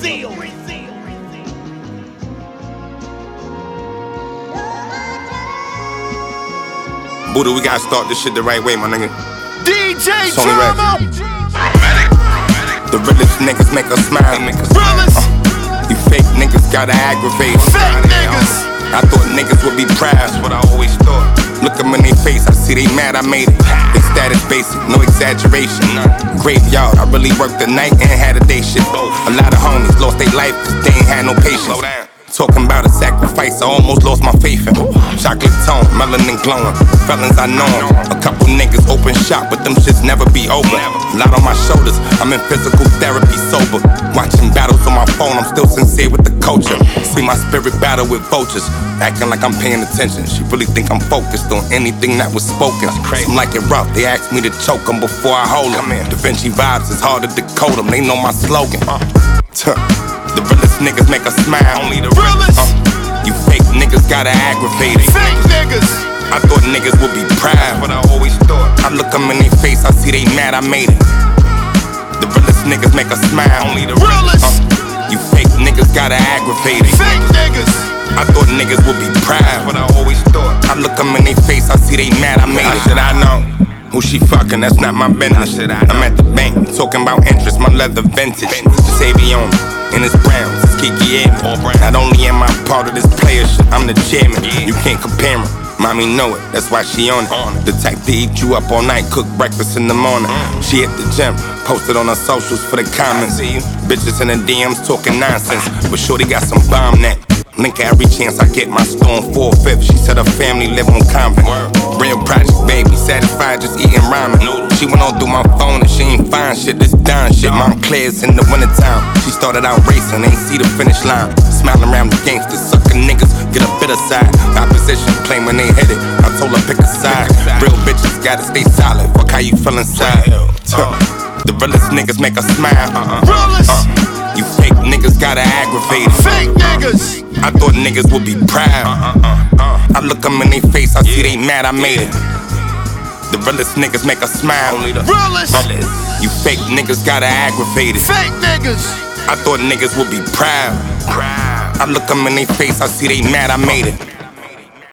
Buddha, we gotta start this shit the right way, my nigga. DJ Drama! Drama! The realest niggas make us smile. Realest! You fake niggas gotta aggravate. Fake niggas! I thought niggas would be proud. That's what I always thought. Look them in their face, I see they mad I made it. They status basic, no exaggeration. Graveyard, I really worked the night and had a day shift. A lot of homies lost their life cause they ain't had no patience. Talking about a sacrifice, I almost lost my faith in. Chocolate tone, melanin glowing, felons I know. A couple niggas open shop, but them shits never be over. A lot on my shoulders, I'm in physical therapy sober. Watching battles on my phone, I'm still sincere with the culture. See my spirit battle with vultures, acting like I'm paying attention. She really think I'm focused on anything that was spoken. I'm like it rough, they asked me to choke them before I hold them. Da Vinci vibes, it's hard to decode them, they know my slogan. The realest niggas make us smile. Only the realest. You fake niggas gotta aggravate it. Fake niggas! I thought niggas would be proud, but I always thought. I look them in their face, I see they mad I made it. The realest niggas make us smile. Only the realest. You fake niggas gotta aggravate it. Fake niggas! I thought niggas would be proud, but I always thought. I look them in their face, I see they mad I made it. Should I know who she fucking? That's not my business. I'm at the bank, talking about interest, my leather vintage. Savion in his browns, it's Kiki Edmond. Not only am I part of this player shit, I'm the chairman. You can't compare him, mommy know it, that's why she on it. The type to eat you up all night, cook breakfast in the morning. She hit the gym, posted on her socials for the comments. Bitches in the DMs talking nonsense, but shorty got some bomb neck. Link every chance I get, my store on 4/5. She said her family live on convent. Real project baby, satisfied just eating ramen. She went on through my phone and she ain't find shit, this done shit. Montclair's in the wintertime. She started out racing, ain't see the finish line. Smiling around the gangsters, sucker niggas, get a bitter side. Opposition claim when they hit it, I told her pick a side. Real bitches gotta stay solid, fuck how you feel inside. The realest niggas make us smile. Realest! You fake niggas gotta aggravate it. Fake niggas! I thought niggas would be proud. I look them in their face, I see they mad I made it. The realest niggas make us smile. Realest! You fake niggas gotta aggravate it. Fake niggas! I thought niggas would be proud. I look them in their face, I see they mad I made it.